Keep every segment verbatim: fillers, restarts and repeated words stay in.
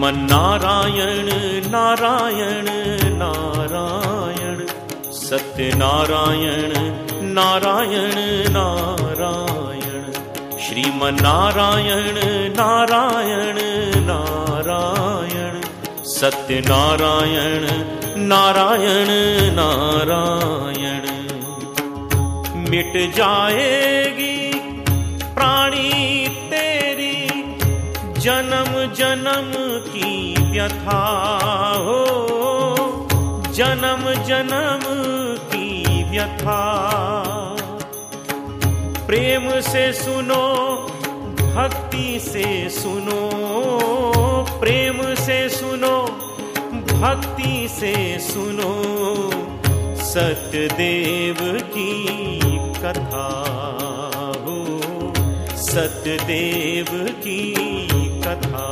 श्रीमन्नारायण नारायण नारायण, सत्यनारायण नारायण नारायण, श्रीमन्नारायण नारायण नारायण, सत्यनारायण नारायण नारायण। मिट जाएगी प्राणी तेरी जन्म जन्म की व्यथा हो, जन्म जन्म की व्यथा। प्रेम से सुनो भक्ति से सुनो, प्रेम से सुनो भक्ति से सुनो, सत्यदेव की कथा हो, सत्यदेव की कथा।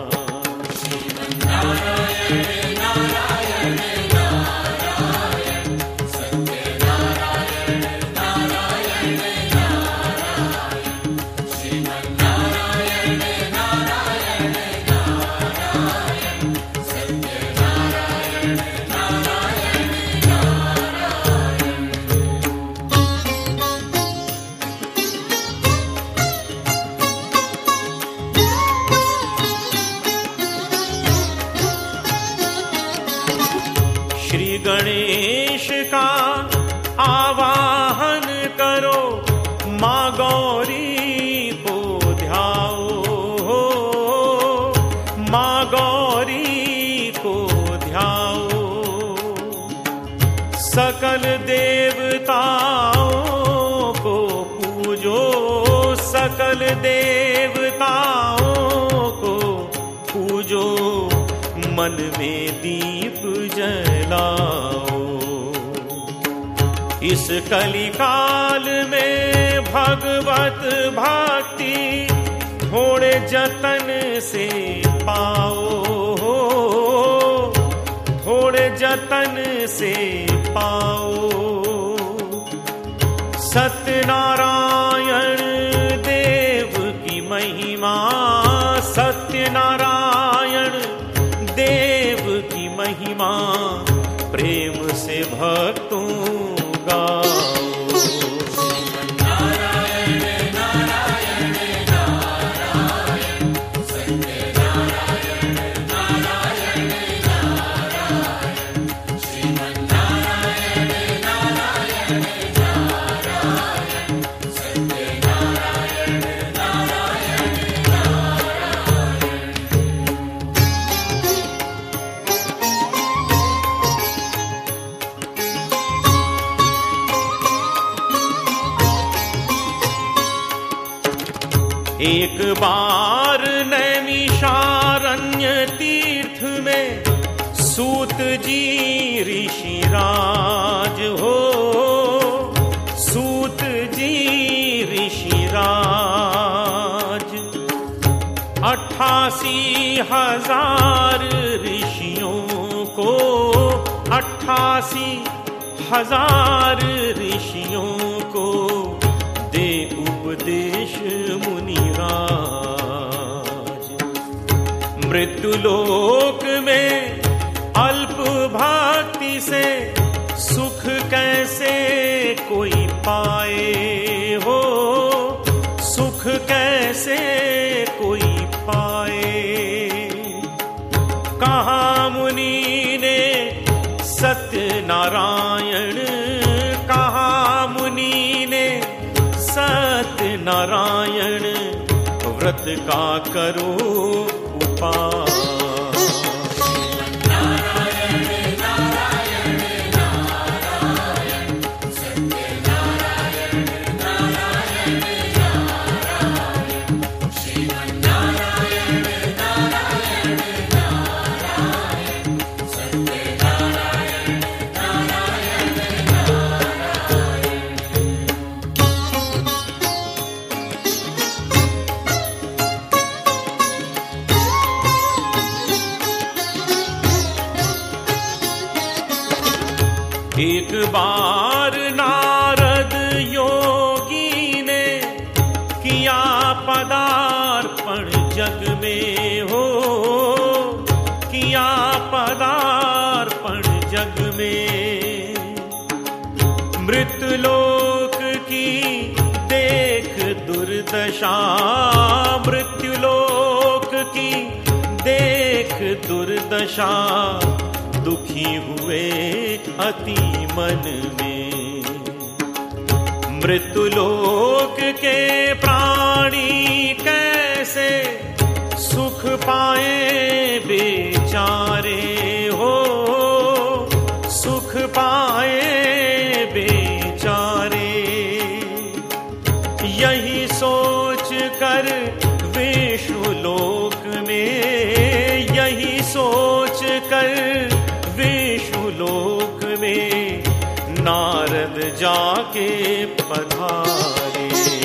श्रीमन्नारायण नारायण नारायण, सत्यनारायण नारायण नारायण, श्रीमन्नारायण नारायण नारायण, सत्यनारायण नारायण नारायण। श्री गणेश का आवाहन करो, माँ गौरी को ध्याओ, माँ गौरी को ध्याओ। सकल देवताओं को पूजो, सकल देवताओं को पूजो, मन में दीप जलाओ। इस कलिकाल में भगवत भक्ति थोड़े जतन से पाओ, थोड़े जतन से पाओ। सत्यनारायण देव की महिमा, सत्यनारायण देव की महिमा, प्रेम से भक्तों गाओ। श्रीमन्नारायण नारायण नारायण, सत्यनारायण नारायण नारायण, श्रीमन्नारायण नारायण नारायण, सत्यनारायण नारायण नारायण। एक बार नैमिषारण्य तीर्थ में सूत जी ऋषिराज हो, सूत जी ऋषिराज। अट्ठासी हजार ऋषियों को, अट्ठासी हजार ऋषियों को दे उपदेश मुनिराज। मृत्युलोक में अल्प भक्ति से सुख कैसे कोई पाए हो, सुख कैसे कोई पाए। कहाँ मुनि ने सत्यनारायण, कहाँ मुनि ने सत्यनारायण, व्रत का करो उपाय। एक बार नारद योगी ने किया पदार्पण जग में हो, मृत्युलोक की देख दुर्दशा, मृत्युलोक की देख दुर्दशा, दुखी हुए अति मन में। मृत्युलोक के प्राणी कैसे सुख पाए बेचारे हो, सुख पाए बेचारे। यही सोच कर विष्णुलोक में, यही सोच कर विष्णुलोक में नारद जाके पधारे।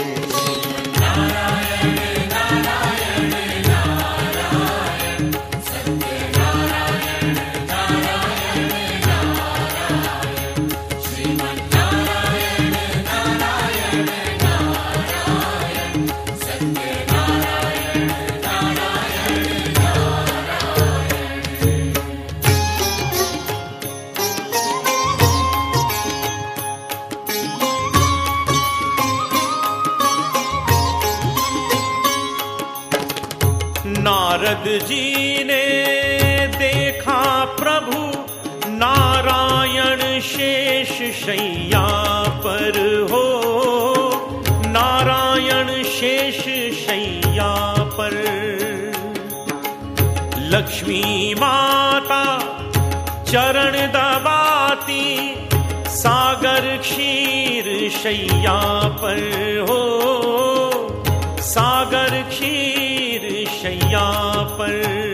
नारद जी ने देखा प्रभु नारायण शेष शैया पर हो, नारायण शेष शैया पर। लक्ष्मी माता चरण दबाती सागर क्षीर शैया पर हो, सागर क्षीर शैया पर।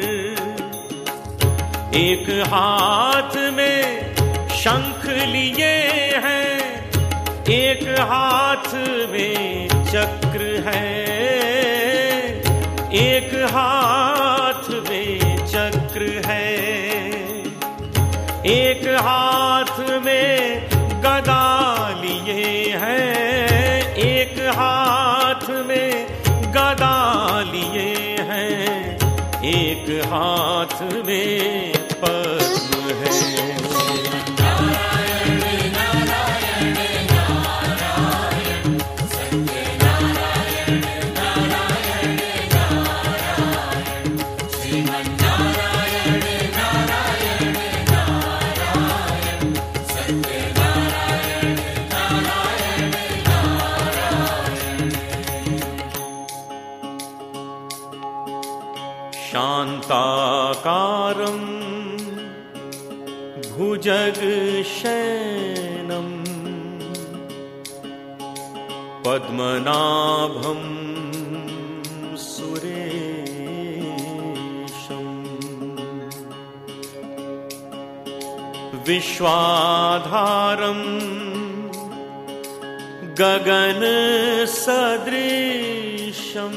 एक हाथ में शंख लिए हैं, एक हाथ में चक्र है, एक हाथ में चक्र है। एक हाथ में गदा लिए हैं, एक हाथ में गदा लिए हैं, एक हाथ में पद्म है। शान्ताकारं भुजगशयनं पद्मनाभं सुरेशं विश्वाधारं गगनसदृशं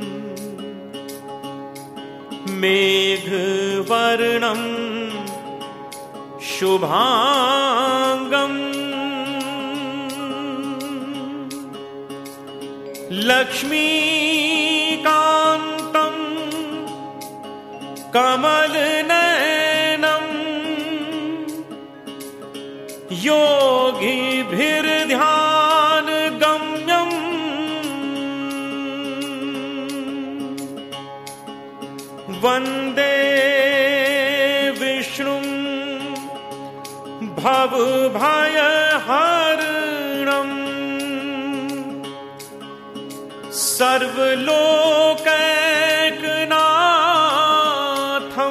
मेघवर्णं शुभांगं लक्ष्मीकान्तं कमलनयनं योगिभिर्ध्यानगम्यं वन्दे विष्णुं भवभयहरणं सर्वलोकैकनाथं।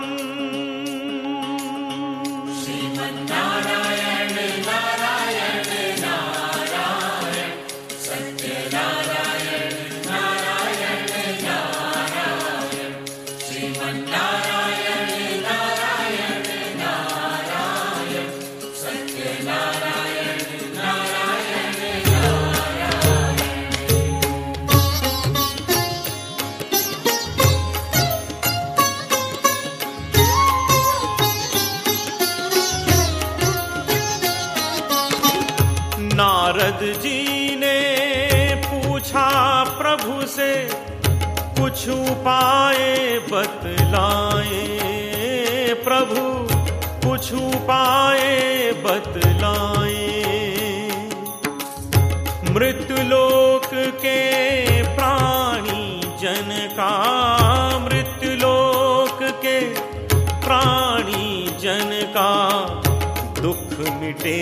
श्रीमन्नारायण नारायण नारायण सत्यनारायण नारायण नारायण श्रीमन्नारायण नारायण नारायण सत्यनारायण नारायण नारायण। नारद जी ने पूछा प्रभु से कुछ उपाय बतलाए, प्रभु कुछ कुछ उपाय बतलाए। मृत्युलोक के प्राणी जन का, मृत्युलोक के प्राणी जन का दुख मिटे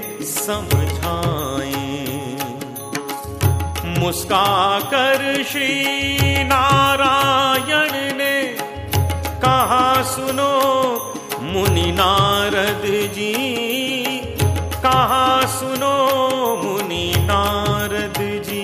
समझाए। मुस्काकर श्री नारायण ने कहा सुनो मुनि नारद जी, कहा सुनो मुनि नारद जी।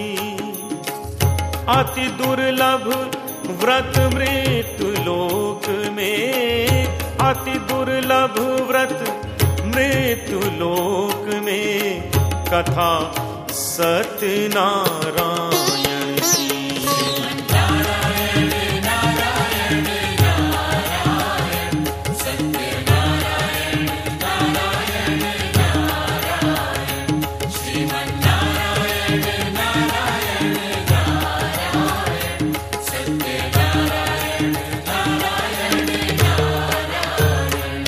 अति दुर्लभ व्रत मृत्यु लोक में, अति दुर्लभ व्रत मृत्यु लोक में कथा सत्यनारायण की। नारायण नारायण नारायण सत्यनारायण नारायण नारायण श्रीमन्नारायण नारायण नारायण सत्यनारायण नारायण नारायण।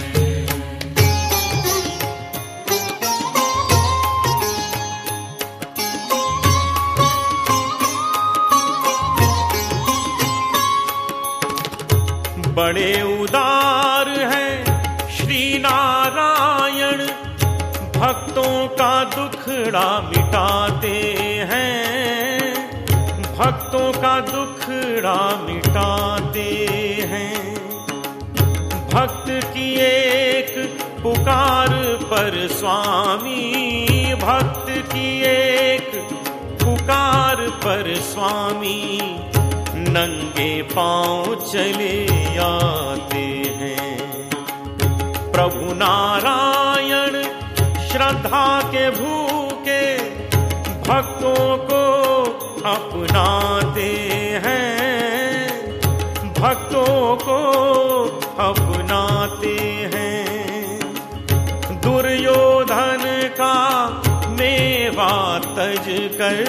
बड़े उदार हैं श्री नारायण, भक्तों का दुखड़ा मिटाते हैं, भक्तों का दुखड़ा मिटाते हैं। भक्त की एक पुकार पर स्वामी, भक्त की एक पुकार पर स्वामी नंगे पांव चले आते हैं। प्रभु नारायण श्रद्धा के भूखे भक्तों को अपनाते हैं, भक्तों को अपनाते हैं। दुर्योधन का मेवा तज कर,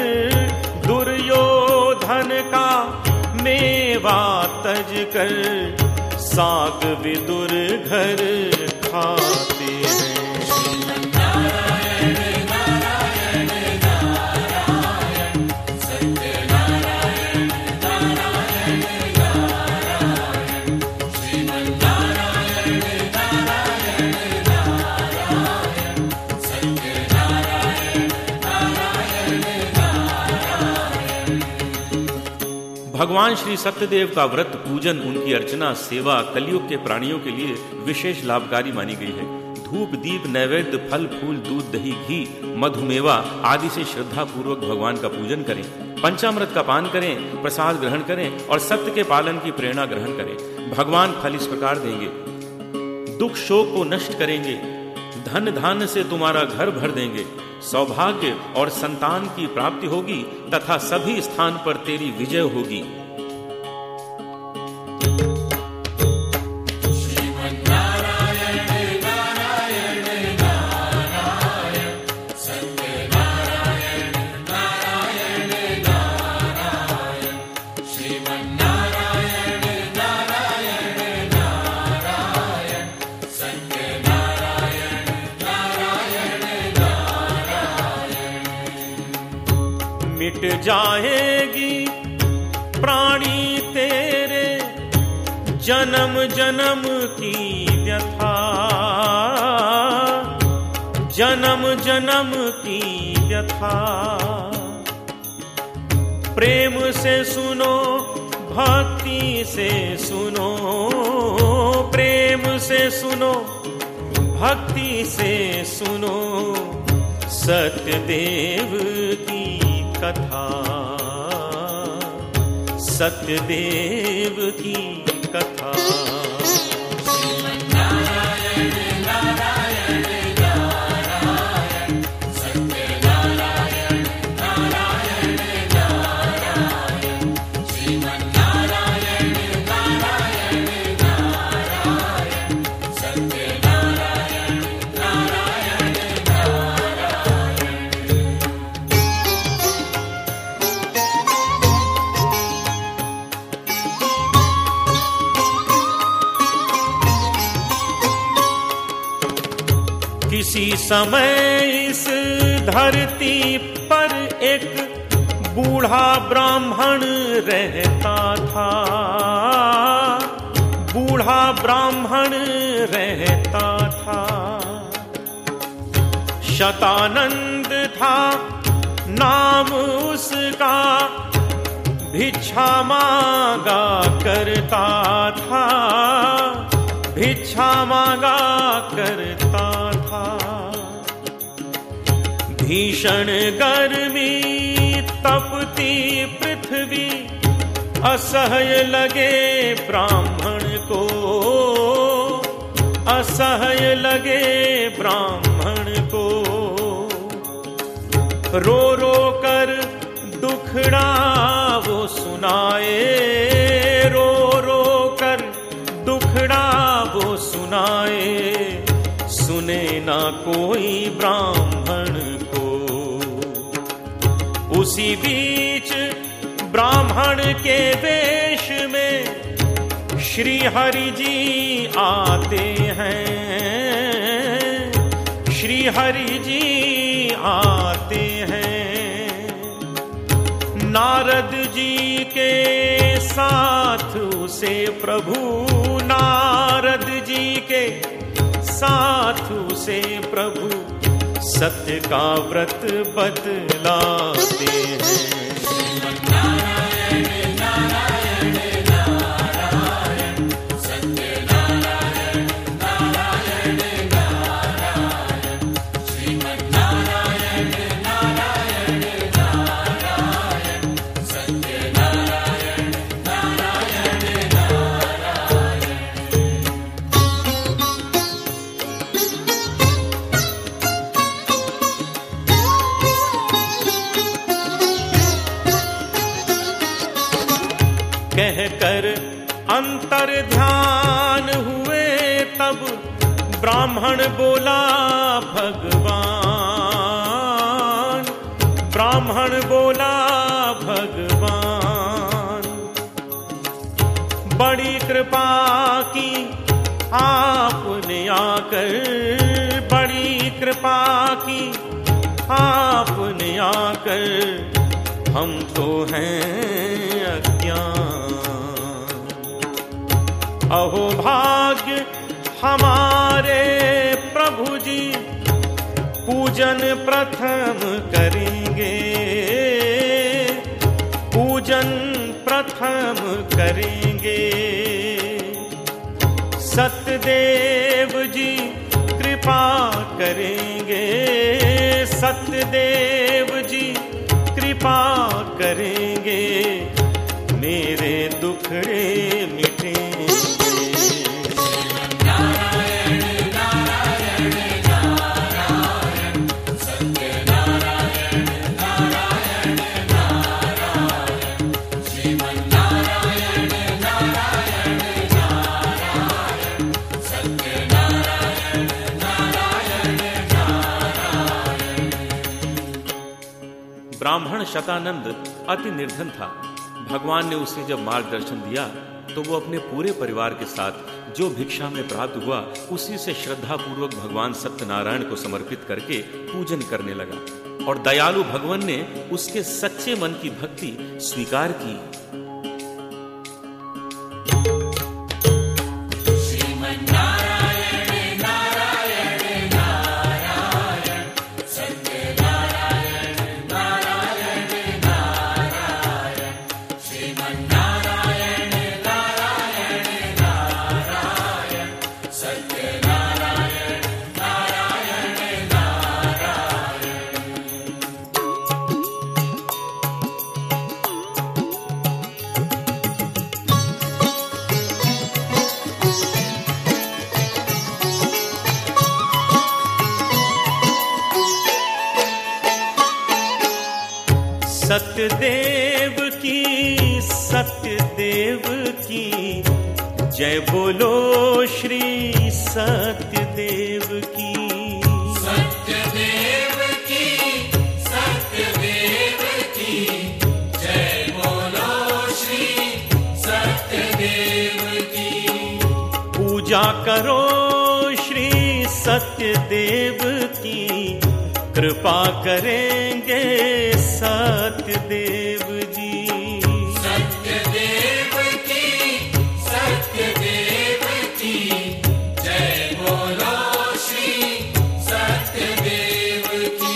दुर्योधन का मेवा तज कर साग विदुर घर खाते हैं। नारायण नारायण नारायण सत्यनारायण नारायण नारायण श्रीमन्नारायण नारायण नारायण सत्यनारायण नारायण नारायण। भगवान श्री सत्यदेव का व्रत पूजन, उनकी अर्चना सेवा कलयुग के प्राणियों के लिए विशेष लाभकारी मानी गई है। धूप दीप नैवेद्य फल फूल दूध दही घी मधुमेवा आदि से श्रद्धा पूर्वक भगवान का पूजन करें। पंचामृत का पान करें, प्रसाद ग्रहण करें और सत्य के पालन की प्रेरणा ग्रहण करें। भगवान फल इस प्रकार देंगे, दुख शोक को नष्ट करेंगे, धन धान्य से तुम्हारा घर भर देंगे, सौभाग्य और संतान की प्राप्ति होगी तथा सभी स्थान पर तेरी विजय होगी। मिट जाएगी प्राणी तेरे जन्म जन्म की व्यथा, जन्म जन्म की व्यथा। प्रेम से सुनो भक्ति से सुनो, प्रेम से सुनो भक्ति से सुनो सत्यदेव की कथा, सत्यदेव की कथा। नारायण नारायण नारायण सत्यनारायण नारायण नारायण श्रीमन्नारायण नारायण नारायण सत्यनारायण नारायण नारायण। समय इस धरती पर एक बूढ़ा ब्राह्मण रहता था, बूढ़ा ब्राह्मण रहता था। शतानंद था नाम उसका, भिक्षा मांगा करता था, भिक्षा मांगा करता था। भीषण गर्मी तपती पृथ्वी, असह्य लगे ब्राह्मण को, असह्य लगे ब्राह्मण को। रो रो कर दुखड़ा वो सुनाए, रो रो कर दुखड़ा वो सुनाए, सुने ना कोई ब्राह्मण को। उसी बीच ब्राह्मण के वेश में श्री हरि जी आते हैं, श्री हरि जी आते हैं। नारद जी के साथ उसे प्रभु, नारद जी के साथ उसे प्रभु सत्य का व्रत बतलाते हैं। कहकर अंतर ध्यान हुए तब ब्राह्मण बोला भगवान, ब्राह्मण बोला भगवान। बड़ी कृपा की आपने आकर, बड़ी कृपा की आपने आकर, हम तो हैं अज्ञान। अहो भाग्य हमारे प्रभु जी, पूजन प्रथम करेंगे, पूजन प्रथम करेंगे। सत्यदेव जी कृपा करेंगे, सत्यदेव जी कृपा करेंगे, मेरे दुखड़े मिटेंगे। नारायण नारायण नारायण, सत्य नारायण नारायण नारायण, श्रीमन नारायण नारायण नारायण, सत्य नारायण नारायण नारायण। ब्राह्मण शतानंद अति निर्धन था। भगवान ने उसे जब मार्गदर्शन दिया तो वो अपने पूरे परिवार के साथ जो भिक्षा में प्राप्त हुआ उसी से श्रद्धा पूर्वक भगवान सत्यनारायण को समर्पित करके पूजन करने लगा। और दयालु भगवान ने उसके सच्चे मन की भक्ति स्वीकार की। सत्यदेव की, सत्यदेव की जय बोलो, श्री सत्यदेव की। सत्यदेव की, सत्यदेव की जय बोलो, श्री सत्यदेव की। पूजा करो श्री सत्यदेव की कृपा करेंगे सत्यदेव जी। सत्यदेव की सत्यदेव की जय बोलो श्री सत्यदेव की।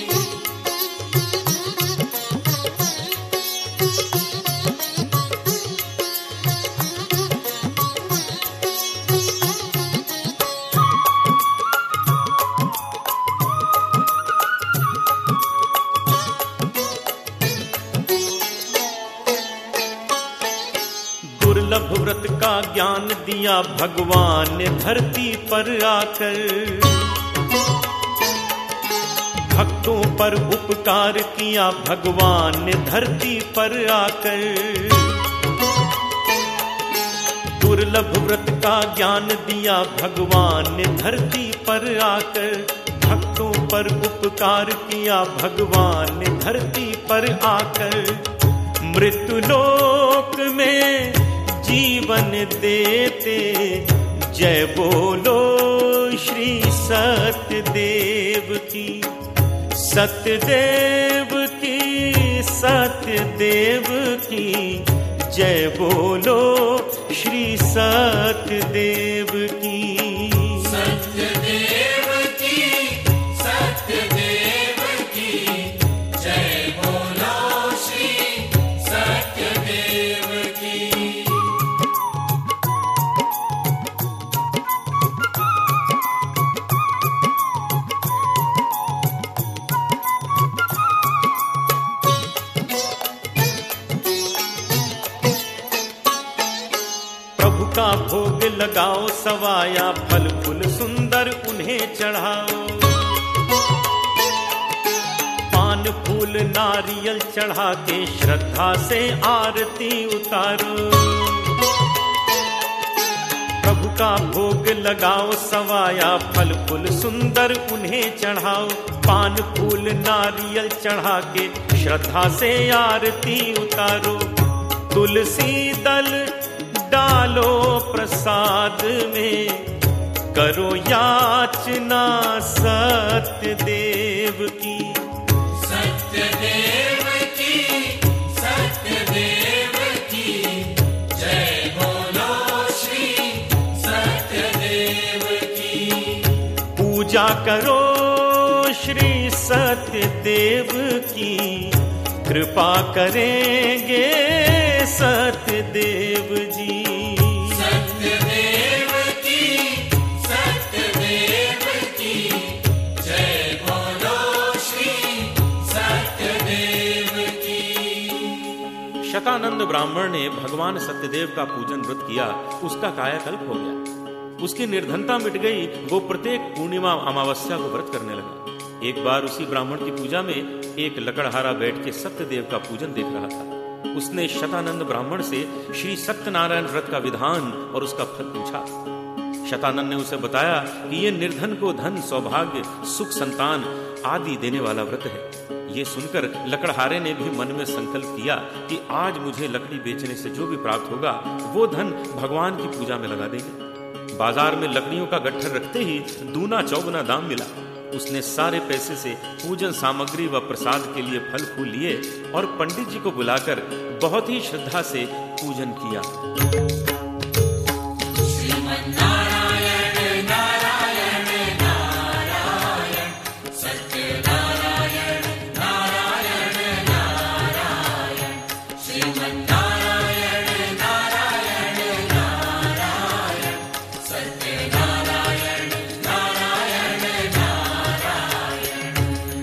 दुर्लभ व्रत का ज्ञान दिया भगवान ने धरती पर आकर, भक्तों पर उपकार किया भगवान ने धरती पर आकर। दुर्लभ व्रत का ज्ञान दिया भगवान ने धरती पर आकर, भक्तों पर उपकार किया भगवान ने धरती पर आकर। मृत्युलोक में जीवन देते जय बोलो श्री सत्यदेव की। सत्यदेव की सत्यदेव की जय बोलो श्री सत्यदेव की। सत्यदेव की सत्यदेव की जय बोलो श्री सत्यदेव की। प्रभु का भोग लगाओ सवाया फल फूल सुंदर उन्हें चढ़ाओ, पान फूल नारियल चढ़ा के श्रद्धा से आरती उतारो। प्रभु का भोग लगाओ सवाया फल फूल सुंदर उन्हें चढ़ाओ, पान फूल नारियल चढ़ा के श्रद्धा से आरती उतारो। तुलसी दल डालो प्रसाद में करो याचना सत्यदेव की। सत्यदेव की सत्यदेव की जय बोलो श्री सत्यदेव की। पूजा करो श्री सत्यदेव की, कृपा करेंगे सत्यदेव जी। सत्यदेव की सत्यदेव की जय बोलो श्री सत्यदेव की। शतानंद ब्राह्मण ने भगवान सत्यदेव का पूजन व्रत किया, उसका कायाकल्प हो गया, उसकी निर्धनता मिट गई। वो प्रत्येक पूर्णिमा अमावस्या को व्रत करने लगा। एक बार उसी ब्राह्मण की पूजा में एक लकड़हारा बैठ के सत्यदेव का पूजन देख रहा था। उसने शतानंद ब्राह्मण से श्री सत्यनारायण व्रत का विधान और उसका फल पूछा। शतानंद ने उसे बताया कि ये निर्धन को धन सौभाग्य सुख संतान आदि देने वाला व्रत है। ये सुनकर लकड़हारे ने भी मन में संकल्प किया कि आज मुझे लकड़ी बेचने से जो भी प्राप्त होगा वो धन भगवान की पूजा में लगा देंगे। बाजार में लकड़ियों का गट्ठर रखते ही दूना चौगुना दाम मिला। उसने सारे पैसे से पूजन सामग्री व प्रसाद के लिए फल फूल लिए और पंडित जी को बुलाकर बहुत ही श्रद्धा से पूजन किया। श्रीमन्नारायण नारायण नारायण सत्यनारायण नारायण नारायण श्रीमन्नारायण नारायण नारायण सत्यनारायण नारायण नारायण।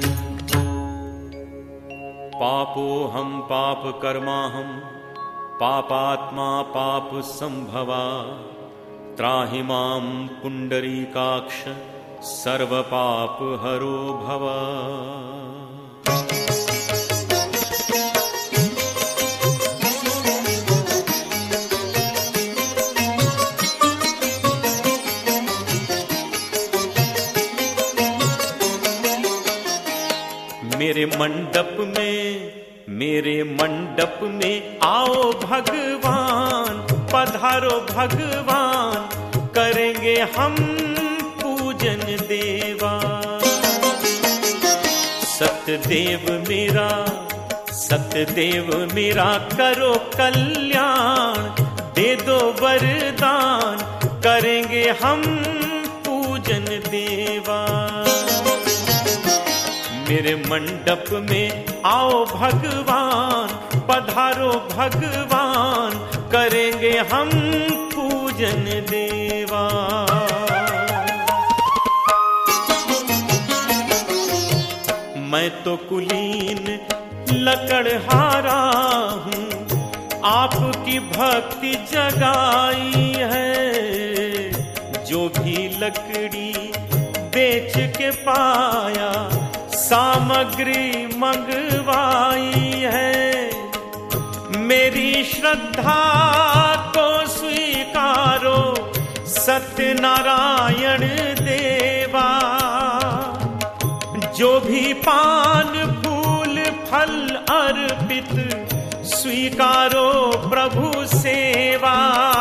पापो हम पाप कर्मा हम पापात्मा पाप संभवा, त्राहि मां पुंडरीकाक्ष सर्व पाप हरो भव। मेरे मंडप में मेरे मंडप में आओ भगवान, पधारो भगवान, करेंगे हम पूजन पूजन देवा। सत्यदेव मेरा सत्यदेव मेरा करो कल्याण, दे दो वरदान, करेंगे हम पूजन देवा। मेरे मंडप में आओ भगवान, पधारो भगवान, करेंगे हम पूजन देवा। मैं तो कुलीन लकड़हारा हूँ, आपकी भक्ति जगाई है। जो भी लकड़ी बेच के पाया, सामग्री मंगवाई है। मेरी श्रद्धा को स्वीकारो सत्यनारायण देवा। जो भी पान फूल फल अर्पित, स्वीकारो प्रभु सेवा,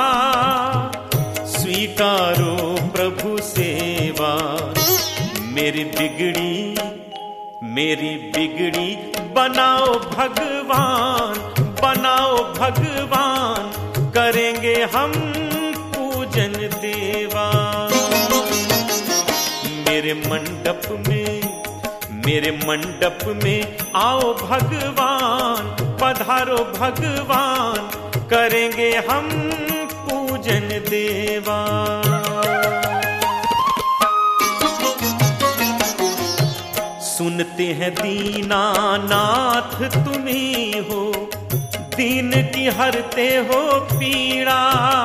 स्वीकारो प्रभु सेवा। मेरी बिगड़ी मेरी बिगड़ी बनाओ भगवान, बनाओ भगवान, करेंगे हम पूजन देवा। मेरे मंडप में मेरे मंडप में आओ भगवान, पधारो भगवान, करेंगे हम पूजन देवा। सुनते हैं दीनानाथ तुम्ही हो, दीन की हरते हो पीड़ा।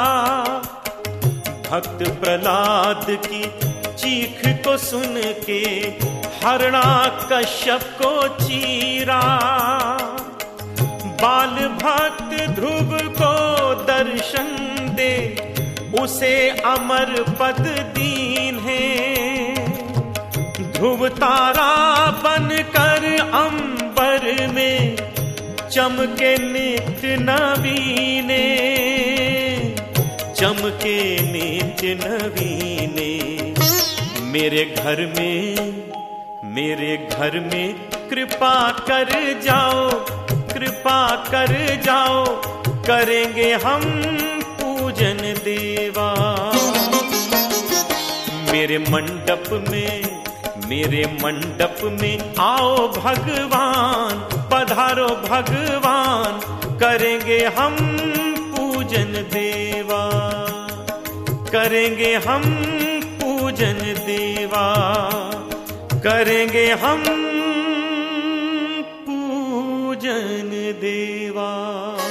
भक्त प्रहलाद की चीख को सुन के हरणा कश्यप को चीरा। बाल भक्त ध्रुव को दर्शन दे, उसे अमर पद दीन है। ध्रुव तारा बनकर अंबर में चमके नित्य नवीने, चमके नित्य नवीने। मेरे घर में मेरे घर में कृपा कर जाओ, कृपा कर जाओ, करेंगे हम पूजन देवा। मेरे मंडप में मेरे मंडप में आओ भगवान, पधारो भगवान, करेंगे हम पूजन देवा, करेंगे हम पूजन देवा, करेंगे हम पूजन देवा।